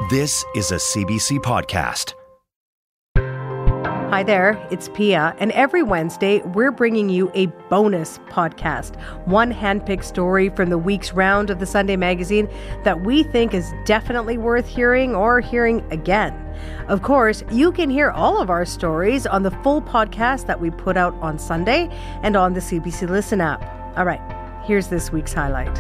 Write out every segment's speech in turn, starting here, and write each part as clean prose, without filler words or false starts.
This is a CBC podcast. Hi there, it's Pia, and every Wednesday we're bringing you a bonus podcast, one handpicked story from the week's round of the Sunday magazine that we think is definitely worth hearing or hearing again. Of course, you can hear all of our stories on the full podcast that we put out on Sunday and on the CBC Listen app. All right, here's this week's highlight.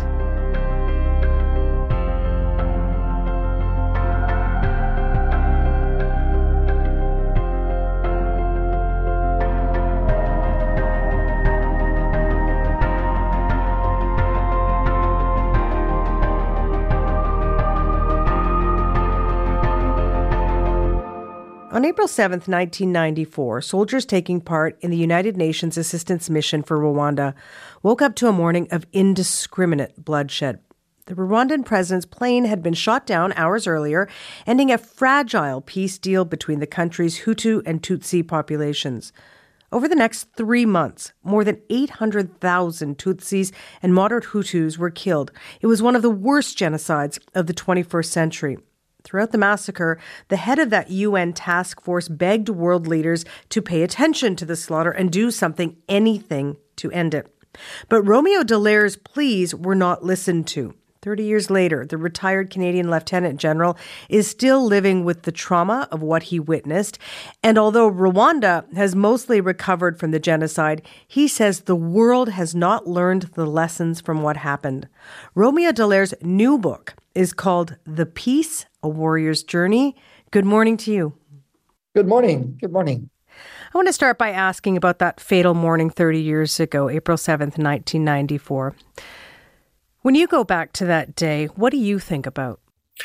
On April 7th, 1994, soldiers taking part in the United Nations Assistance Mission for Rwanda woke up to a morning of indiscriminate bloodshed. The Rwandan president's plane had been shot down hours earlier, ending a fragile peace deal between the country's Hutu and Tutsi populations. Over the next 3 months, more than 800,000 Tutsis and moderate Hutus were killed. It was one of the worst genocides of the 21st century. Throughout the massacre, the head of that UN task force begged world leaders to pay attention to the slaughter and do something, anything, to end it. But Romeo Dallaire's pleas were not listened to. 30 years later, the retired Canadian Lieutenant General is still living with the trauma of what he witnessed. And although Rwanda has mostly recovered from the genocide, he says the world has not learned the lessons from what happened. Romeo Dallaire's new book is called The Peace, A Warrior's Journey. Good morning to you. Good morning. Good morning. I want to start by asking about that fatal morning 30 years ago, April 7th, 1994. When you go back to that day, what do you think about?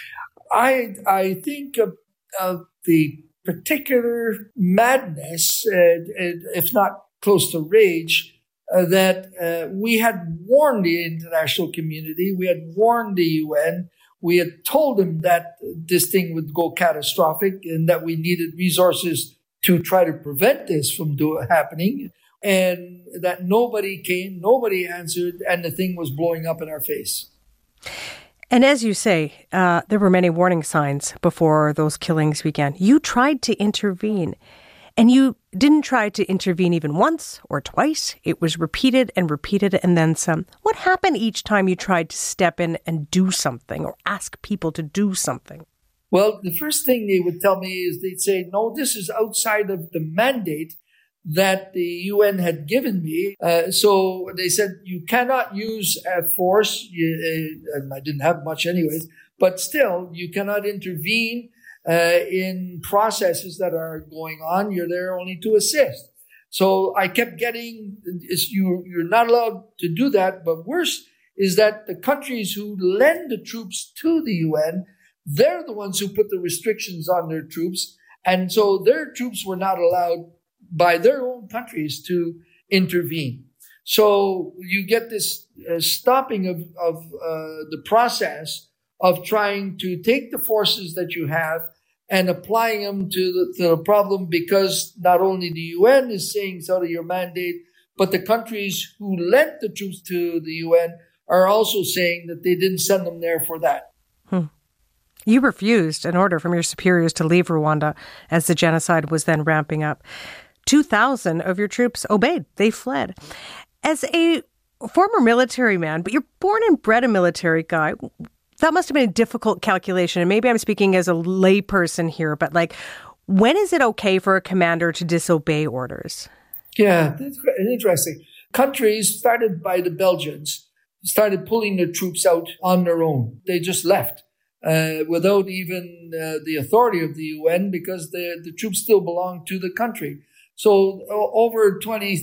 I think of the particular madness, if not close to rage, that we had warned the international community, we had warned the UN, we had told them that this thing would go catastrophic and that we needed resources to try to prevent this from happening. And that nobody came, nobody answered, and the thing was blowing up in our face. And as you say, there were many warning signs before those killings began. You tried to intervene, and you didn't try to intervene even once or twice. It was repeated and then some. What happened each time you tried to step in and do something or ask people to do something? Well, the first thing they would tell me is they'd say, no, this is outside of the mandate that the UN had given me. So they said, you cannot use force. And I didn't have much anyways, but still, you cannot intervene in processes that are going on. You're there only to assist. So I kept getting, you're not allowed to do that. But worse is that the countries who lend the troops to the UN, they're the ones who put the restrictions on their troops. And so their troops were not allowed by their own countries to intervene. So you get this stopping of the process of trying to take the forces that you have and applying them to the problem, because not only the UN is saying it's out of your mandate, but the countries who lent the troops to the UN are also saying that they didn't send them there for that. You refused an order from your superiors to leave Rwanda as the genocide was then ramping up. 2,000 of your troops obeyed. They fled. As a former military man, but you're born and bred a military guy, that must have been a difficult calculation. And maybe I'm speaking as a layperson here, but when is it okay for a commander to disobey orders? Yeah, that's interesting. Countries started by the Belgians started pulling their troops out on their own. They just left without even the authority of the UN, because the troops still belonged to the country. So over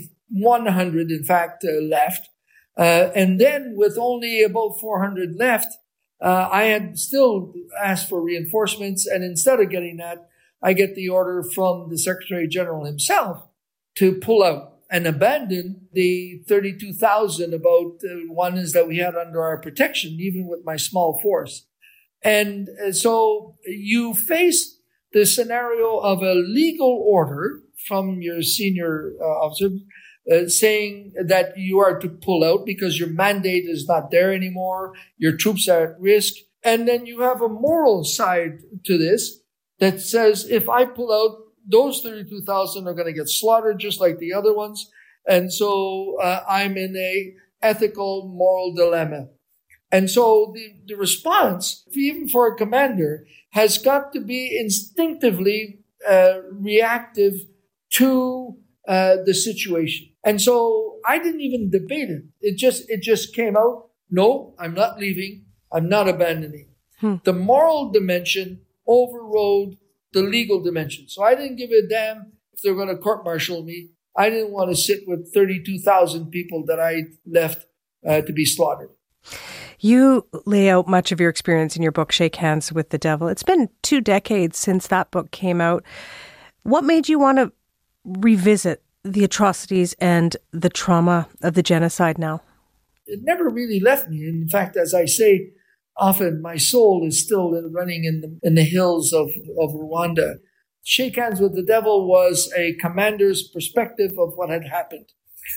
2,100, in fact, left. And then with only about 400 left, I had still asked for reinforcements. And instead of getting that, I get the order from the Secretary General himself to pull out and abandon the 32,000 about ones that we had under our protection, even with my small force. And so you face the scenario of a legal order from your senior officer saying that you are to pull out because your mandate is not there anymore, your troops are at risk, And then you have a moral side to this that says, if I pull out, those 32,000 are going to get slaughtered just like the other ones. And so I'm in a ethical, moral dilemma. And so the response, even for a commander, has got to be instinctively reactive to the situation. And so I didn't even debate it. It just came out. No, I'm not leaving. I'm not abandoning. The moral dimension overrode the legal dimension. So I didn't give a damn if they're going to court-martial me. I didn't want to sit with 32,000 people that I left to be slaughtered. You lay out much of your experience in your book, Shake Hands with the Devil. It's been 2 decades since that book came out. What made you want to revisit the atrocities and the trauma of the genocide now? It never really left me. In fact, as I say, often my soul is still running in the hills of Rwanda. Shake Hands with the Devil was a commander's perspective of what had happened.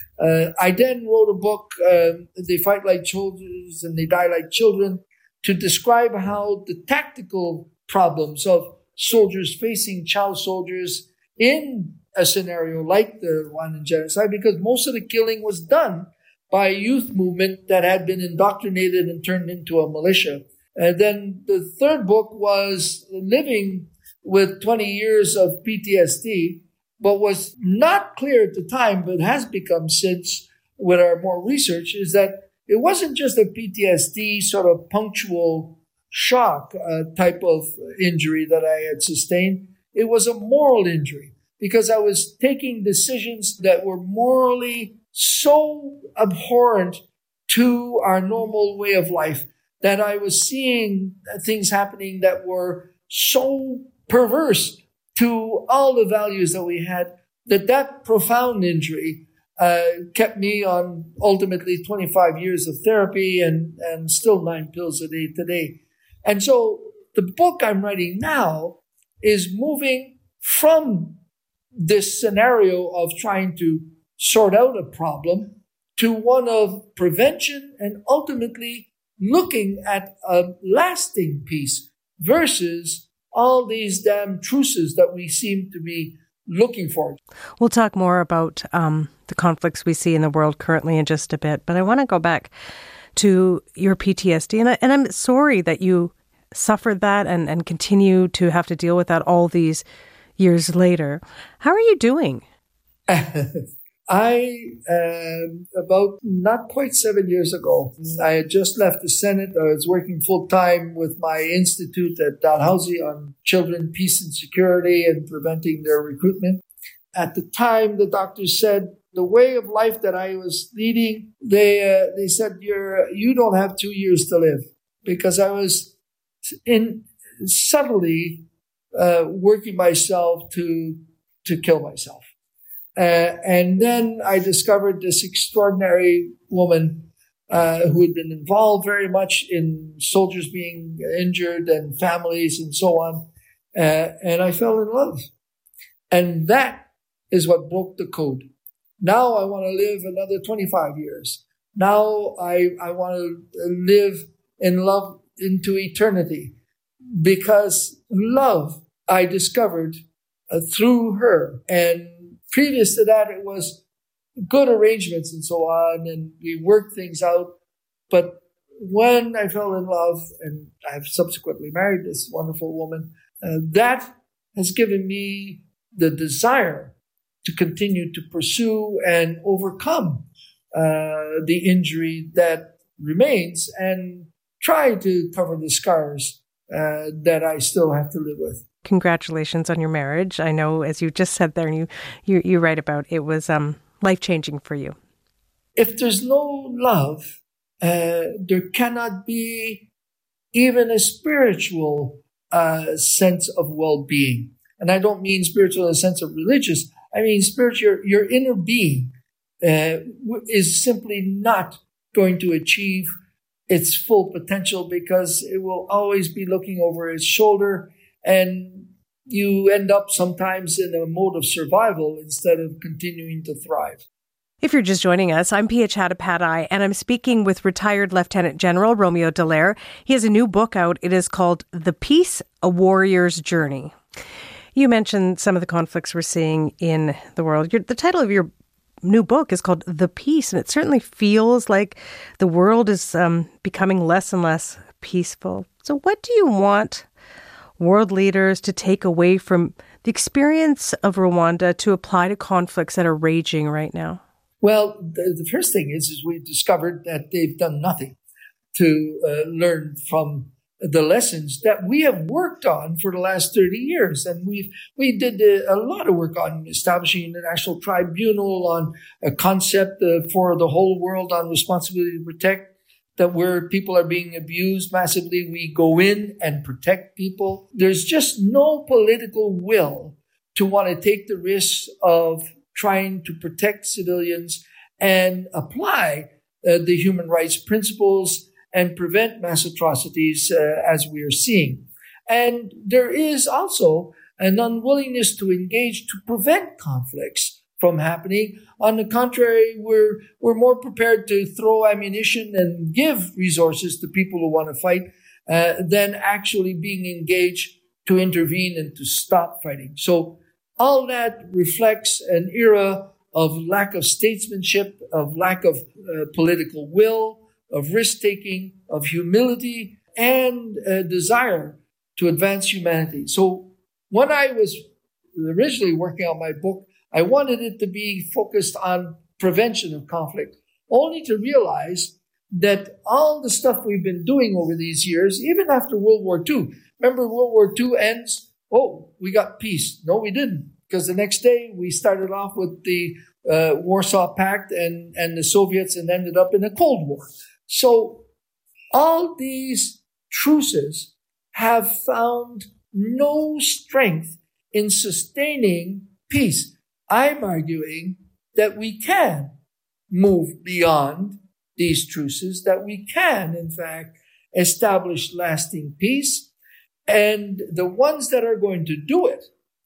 I then wrote a book, They Fight Like Soldiers and They Die Like Children, to describe how the tactical problems of soldiers facing child soldiers in a scenario like the Rwandan genocide, because most of the killing was done by a youth movement that had been indoctrinated and turned into a militia. And then the third book was living with 20 years of PTSD, but was not clear at the time, but has become since with our more research, is that it wasn't just a PTSD sort of punctual shock type of injury that I had sustained. It was a moral injury because I was taking decisions that were morally so abhorrent to our normal way of life that I was seeing things happening that were so perverse to all the values that we had, that profound injury kept me on ultimately 25 years of therapy and still 9 pills a day today. And so the book I'm writing now is moving from this scenario of trying to sort out a problem to one of prevention and ultimately looking at a lasting peace versus all these damn truces that we seem to be looking for. We'll talk more about the conflicts we see in the world currently in just a bit, but I want to go back to your PTSD, and I'm sorry that you suffered that and continue to have to deal with that all these years later. How are you doing? About not quite 7 years ago, I had just left the Senate. I was working full-time with my institute at Dalhousie on children, peace and security and preventing their recruitment. At the time, the doctors said the way of life that I was leading, they said, you don't have 2 years to live, because I was subtly working myself to kill myself. And then I discovered this extraordinary woman who had been involved very much in soldiers being injured and families and so on. And I fell in love. And that is what broke the code. Now I want to live another 25 years. Now I want to live in love into eternity, because love I discovered through her. And previous to that, it was good arrangements and so on, and we worked things out. But when I fell in love, and I've subsequently married this wonderful woman, that has given me the desire to continue to pursue and overcome the injury that remains and try to cover the scars that I still have to live with. Congratulations on your marriage. I know, as you just said there, and you write about, it was life-changing for you. If there's no love, there cannot be even a spiritual sense of well-being. And I don't mean spiritual in the sense of religious. I mean spiritual. Your inner being is simply not going to achieve its full potential, because it will always be looking over its shoulder, and you end up sometimes in a mode of survival instead of continuing to thrive. If you're just joining us, I'm Pia Chattopadhyay, and I'm speaking with retired Lieutenant General Romeo Dallaire. He has a new book out. It is called The Peace, A Warrior's Journey. You mentioned some of the conflicts we're seeing in the world. The title of your new book is called The Peace, and it certainly feels like the world is becoming less and less peaceful. So what do you want world leaders to take away from the experience of Rwanda to apply to conflicts that are raging right now? Well, the first thing is we've discovered that they've done nothing to learn from the lessons that we have worked on for the last 30 years. And we did a lot of work on establishing an international tribunal, on a concept for the whole world on responsibility to protect, that where people are being abused massively, we go in and protect people. There's just no political will to want to take the risks of trying to protect civilians and apply the human rights principles and prevent mass atrocities as we are seeing. And there is also an unwillingness to engage to prevent conflicts from happening. On the contrary, we're more prepared to throw ammunition and give resources to people who want to fight than actually being engaged to intervene and to stop fighting. So all that reflects an era of lack of statesmanship, of lack of political will, of risk-taking, of humility, and a desire to advance humanity. So when I was originally working on my book, I wanted it to be focused on prevention of conflict, only to realize that all the stuff we've been doing over these years, even after World War II, remember World War II ends, oh, we got peace. No, we didn't. Because the next day we started off with the Warsaw Pact and the Soviets and ended up in a Cold War. So all these truces have found no strength in sustaining peace. I'm arguing that we can move beyond these truces, that we can, in fact, establish lasting peace. And the ones that are going to do it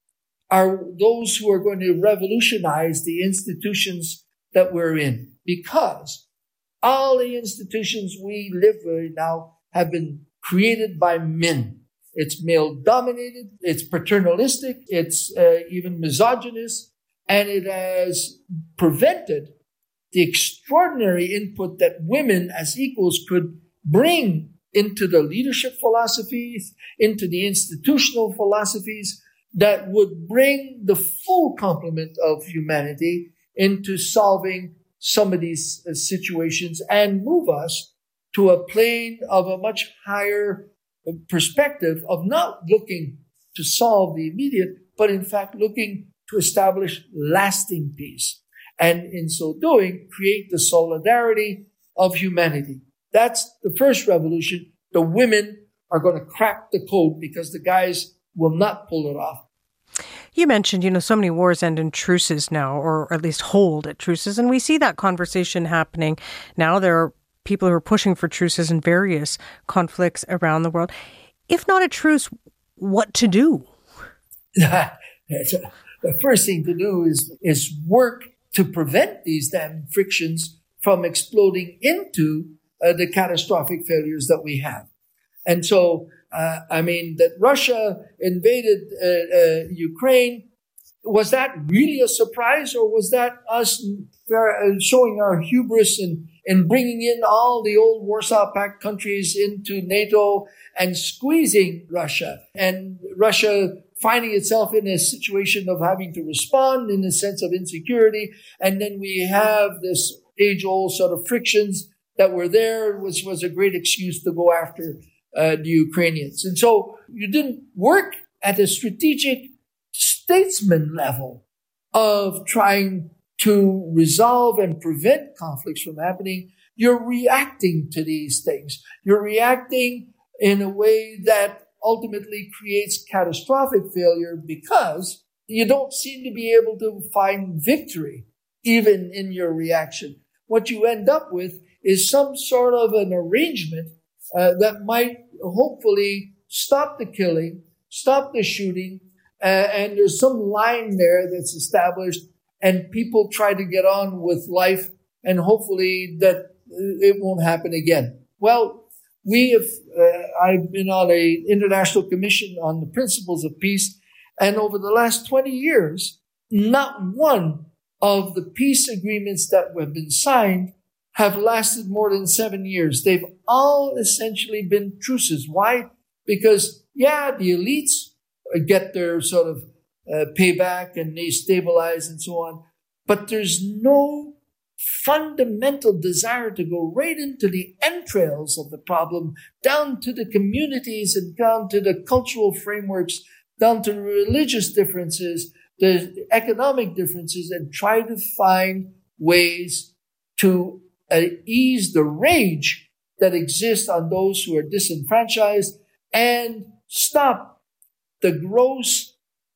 are those who are going to revolutionize the institutions that we're in. Because all the institutions we live with now have been created by men. It's male-dominated, it's paternalistic, it's even misogynist, and it has prevented the extraordinary input that women as equals could bring into the leadership philosophies, into the institutional philosophies that would bring the full complement of humanity into solving some of these situations and move us to a plane of a much higher perspective of not looking to solve the immediate, but in fact looking to establish lasting peace. And in so doing, create the solidarity of humanity. That's the first revolution. The women are going to crack the code because the guys will not pull it off. You mentioned, so many wars end in truces now, or at least hold at truces. And we see that conversation happening now. There are people who are pushing for truces in various conflicts around the world. If not a truce, what to do? The first thing to do is work to prevent these damn frictions from exploding into the catastrophic failures that we have. And so, that Russia invaded Ukraine, was that really a surprise, or was that us showing our hubris in bringing in all the old Warsaw Pact countries into NATO and squeezing Russia, and Russia finding itself in a situation of having to respond in a sense of insecurity, and then we have this age-old sort of frictions that were there, which was a great excuse to go after the Ukrainians. And so you didn't work at a strategic statesman level of trying to resolve and prevent conflicts from happening. You're reacting to these things. You're reacting in a way that ultimately creates catastrophic failure because you don't seem to be able to find victory even in your reaction. What you end up with is some sort of an arrangement that might hopefully stop the killing, stop the shooting, and there's some line there that's established and people try to get on with life, and hopefully that it won't happen again. Well, I've been on an international commission on the principles of peace, and over the last 20 years, not one of the peace agreements that have been signed have lasted more than 7 years. They've all essentially been truces. Why? Because, the elites get their sort of payback and they stabilize and so on, but there's no fundamental desire to go right into the entrails of the problem, down to the communities and down to the cultural frameworks, down to the religious differences, the economic differences, and try to find ways to ease the rage that exists on those who are disenfranchised and stop the gross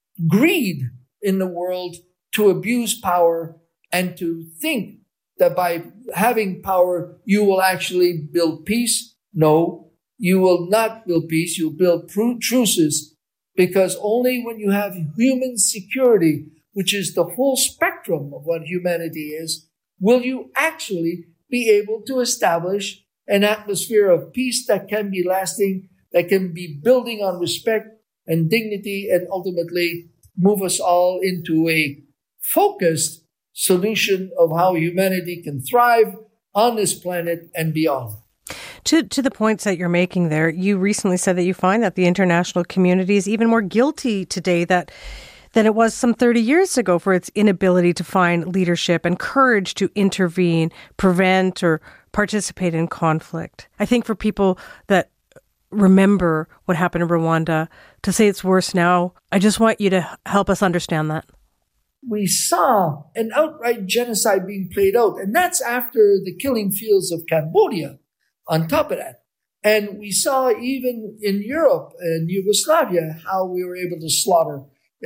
greed in the world to abuse power and to think that by having power, you will actually build peace. No, you will not build peace. You'll build truces, because only when you have human security, which is the whole spectrum of what humanity is, will you actually be able to establish an atmosphere of peace that can be lasting, that can be building on respect and dignity, and ultimately move us all into a focused solution of how humanity can thrive on this planet and beyond. To the points that you're making there, you recently said that you find that the international community is even more guilty today than it was some 30 years ago for its inability to find leadership and courage to intervene, prevent, or participate in conflict. I think for people that remember what happened in Rwanda, to say it's worse now, I just want you to help us understand that. We saw an outright genocide being played out, and that's after the killing fields of Cambodia on top of that. And we saw even in Europe and Yugoslavia how we were able to slaughter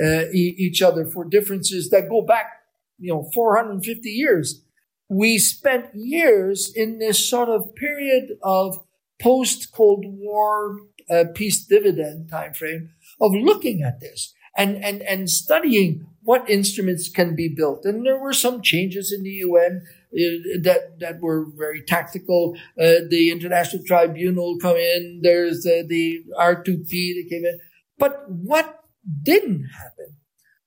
each other for differences that go back, 450 years. We spent years in this sort of period of post-Cold War peace dividend timeframe of looking at this and studying what instruments can be built. And there were some changes in the UN that were very tactical. The International Tribunal come in. There's the R2P that came in. But what didn't happen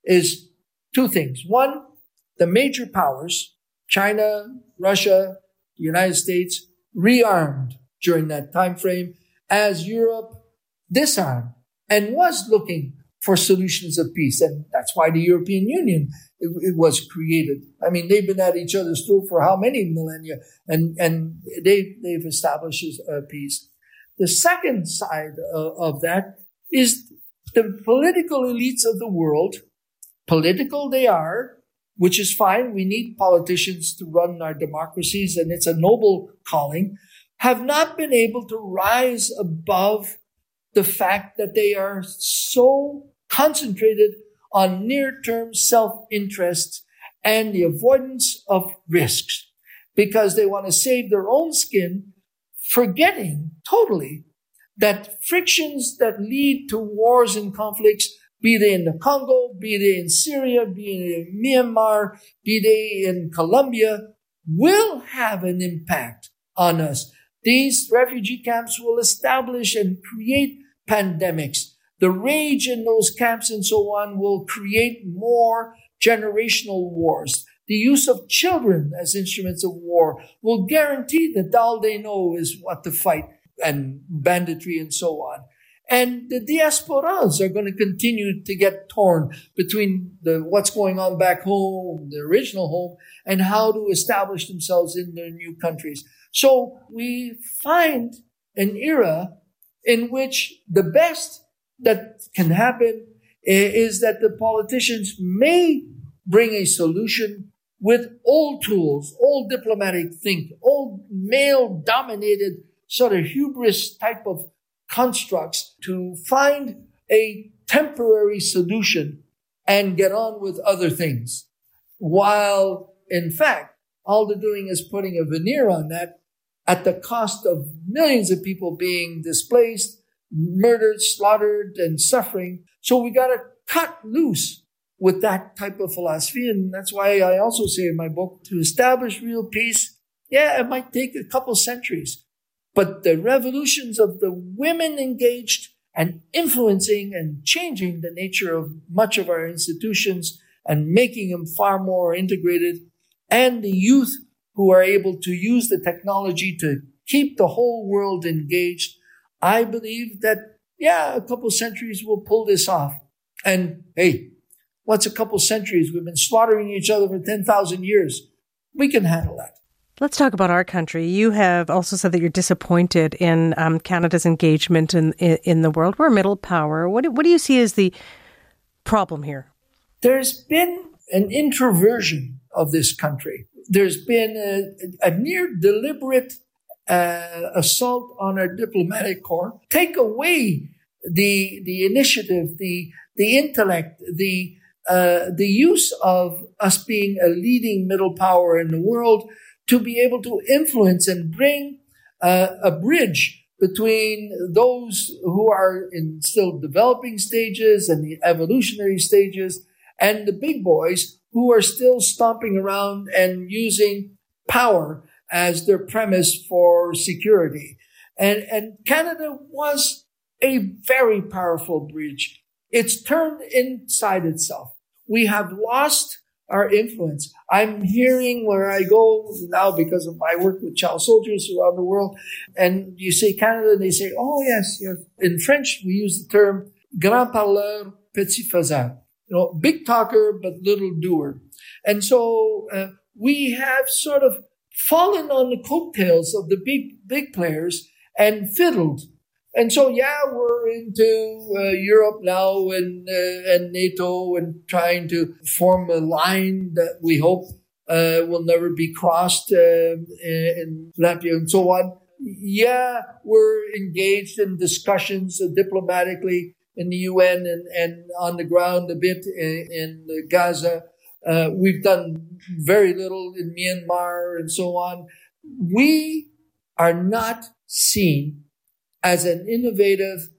is two things. One, the major powers, China, Russia, the United States, rearmed during that time frame as Europe disarmed and was looking for solutions of peace. And that's why the European Union it was created. I mean, they've been at each other's throat for how many millennia, and they've established peace. The second side of that is the political elites of the world. Political they are, which is fine. We need politicians to run our democracies, and it's a noble calling, have not been able to rise above the fact that they are so concentrated on near-term self-interest and the avoidance of risks because they want to save their own skin, forgetting totally that frictions that lead to wars and conflicts, be they in the Congo, be they in Syria, be they in Myanmar, be they in Colombia, will have an impact on us. These refugee camps will establish and create pandemics. The rage in those camps and so on will create more generational wars. The use of children as instruments of war will guarantee that all they know is what to fight and banditry and so on. And the diasporas are going to continue to get torn between what's going on back home, the original home, and how to establish themselves in their new countries. So we find an era in which the best that can happen is that the politicians may bring a solution with old tools, old diplomatic thinking, old male-dominated sort of hubris type of constructs to find a temporary solution and get on with other things. While, in fact, all they're doing is putting a veneer on that at the cost of millions of people being displaced, murdered, slaughtered, and suffering. So we got to cut loose with that type of philosophy. And that's why I also say in my book, to establish real peace, yeah, it might take a couple centuries. But the revolutions of the women engaged and influencing and changing the nature of much of our institutions and making them far more integrated, and the youth who are able to use the technology to keep the whole world engaged, I believe that, yeah, a couple centuries will pull this off. And hey, what's a couple centuries? We've been slaughtering each other for 10,000 years. We can handle that. Let's talk about our country. You have also said that you're disappointed in Canada's engagement in the world. We're a middle power. What do you see as the problem here? There's been an introversion of this country. There's been a near deliberate assault on our diplomatic corps. Take away the initiative, the intellect, the use of us being a leading middle power in the world to be able to influence and bring a bridge between those who are in still developing stages and the evolutionary stages and the big boys who are still stomping around and using power as their premise for security. And Canada was a very powerful bridge. It's turned inside itself. We have lost our influence. I'm hearing where I go now because of my work with child soldiers around the world. And you say Canada, and they say, oh, yes, yes. In French, we use the term grand parleur, petit faiseur. Big talker, but little doer. And so we have sort of fallen on the coattails of the big players and fiddled. And so, yeah, we're into Europe now and NATO and trying to form a line that we hope will never be crossed in Latvia and so on. Yeah, we're engaged in discussions diplomatically in the UN and on the ground a bit in Gaza. We've done very little in Myanmar and so on. We are not seen as an innovative,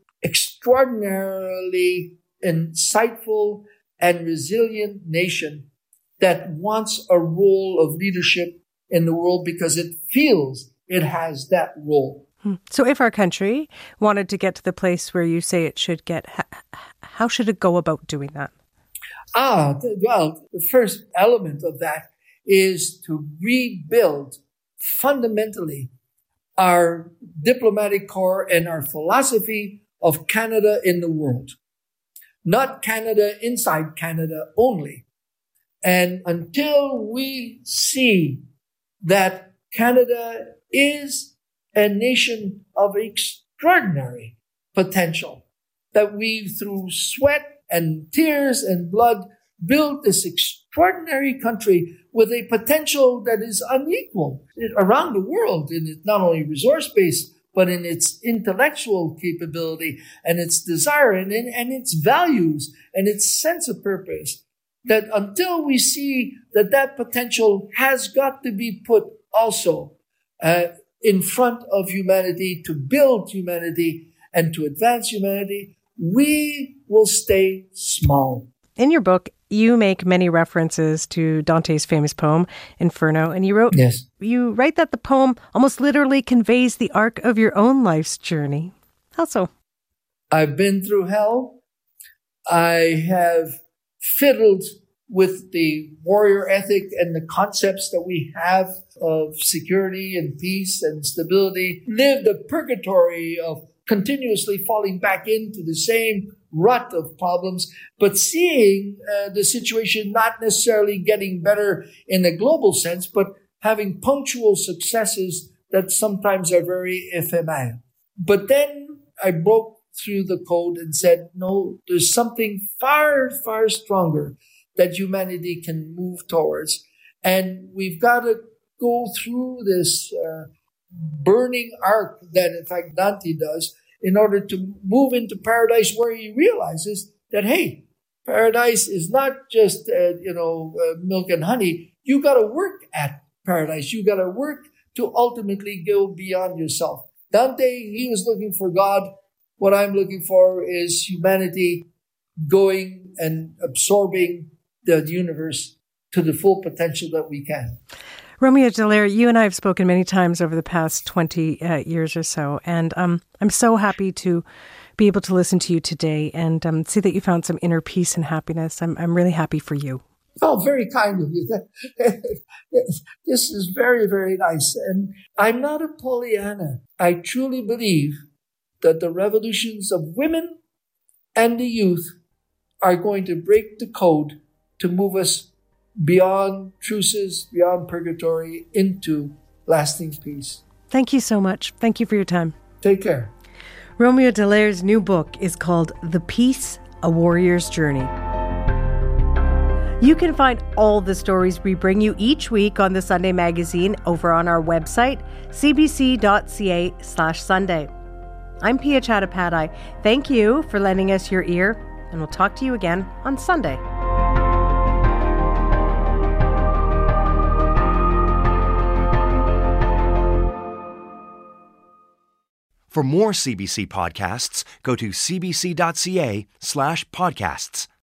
extraordinarily insightful and resilient nation that wants a role of leadership in the world because it feels it has that role. So if our country wanted to get to the place where you say it should get, how should it go about doing that? Well, the first element of that is to rebuild fundamentally our diplomatic corps and our philosophy of Canada in the world. Not Canada inside Canada only. And until we see that Canada is a nation of extraordinary potential, that we through sweat and tears and blood build this extraordinary country with a potential that is unequal around the world in its not only resource-based, but in its intellectual capability and its desire and its values and its sense of purpose. That until we see that potential has got to be put also in front of humanity to build humanity and to advance humanity, we will stay small. In your book, you make many references to Dante's famous poem, Inferno, and you write that the poem almost literally conveys the arc of your own life's journey. How so? I've been through hell. I have fiddled with the warrior ethic and the concepts that we have of security and peace and stability, lived a purgatory of continuously falling back into the same rut of problems, but seeing the situation not necessarily getting better in a global sense, but having punctual successes that sometimes are very ephemeral. But then I broke through the code and said, no, there's something far, far stronger that humanity can move towards. And we've got to go through this burning arc that, in fact, Dante does in order to move into paradise, where he realizes that, hey, paradise is not just, milk and honey. You got to work at paradise. You got to work to ultimately go beyond yourself. Dante, he was looking for God. What I'm looking for is humanity going and absorbing the universe to the full potential that we can. Romeo Dallaire, you and I have spoken many times over the past 20 years or so, and I'm so happy to be able to listen to you today and see that you found some inner peace and happiness. I'm really happy for you. Oh, very kind of you. This is very, very nice. And I'm not a Pollyanna. I truly believe that the revolutions of women and the youth are going to break the code to move us beyond truces, beyond purgatory, into lasting peace. Thank you so much. Thank you for your time. Take care. Romeo Dallaire's new book is called The Peace, A Warrior's Journey. You can find all the stories we bring you each week on the Sunday Magazine over on our website, cbc.ca/Sunday. I'm Pia Chattopadhyay. Thank you for lending us your ear, and we'll talk to you again on Sunday. For more CBC podcasts, go to cbc.ca/podcasts.